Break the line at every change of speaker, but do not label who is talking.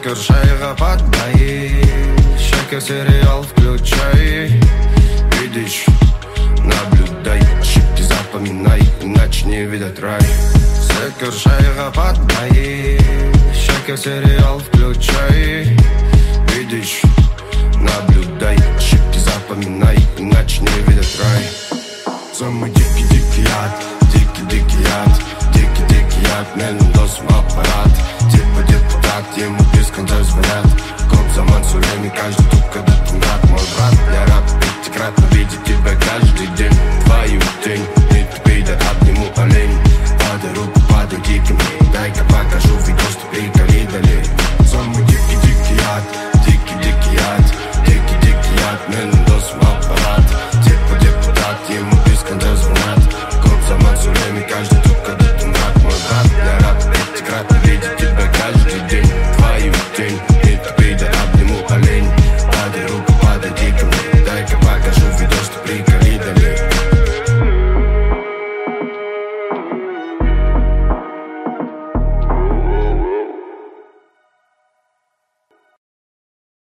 крышега под бои. Шека сериал включай. Видишь, наблюдай, ошибки запоминай, иначе не видать рай. Все крышега под бои. Шека сериал включай. Видишь, наблюдай, ошибки запоминай, иначе не видать рай. Самый дикий яд, дикий яд, дикий яд, мельным досом аппарат. Типа депутат, ему без конца звонят. Коп за мансурами, каждый тут когда-то рад. Мой брат, я рад пятикратно видеть тебя каждый день. Твою тень, и ты пидор, обниму олень. Подай руку, подойди ко мне, дай-ка покажу видос, ты приколи долей.